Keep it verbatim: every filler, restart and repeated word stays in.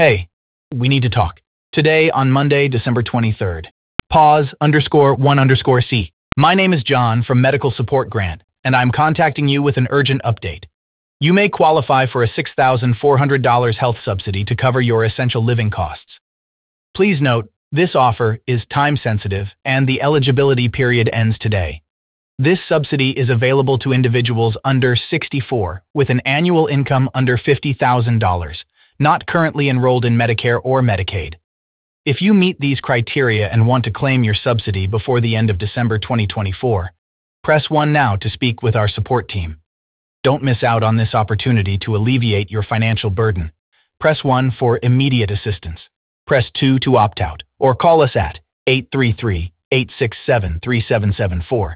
Hey, we need to talk. Today, on Monday, December twenty-third. Pause underscore one underscore C. My name is John from Medical Support Grant, and I'm contacting you with an urgent update. You may qualify for a six thousand four hundred dollars health subsidy to cover your essential living costs. Please note, this offer is time-sensitive, and the eligibility period ends today. This subsidy is available to individuals under sixty-four with an annual income under fifty thousand dollars, not currently enrolled in Medicare or Medicaid. If you meet these criteria and want to claim your subsidy before the end of December twenty twenty-four, press one now to speak with our support team. Don't miss out on this opportunity to alleviate your financial burden. Press one for immediate assistance. Press two to opt out, or call us at eight three three, eight six seven, three seven seven four.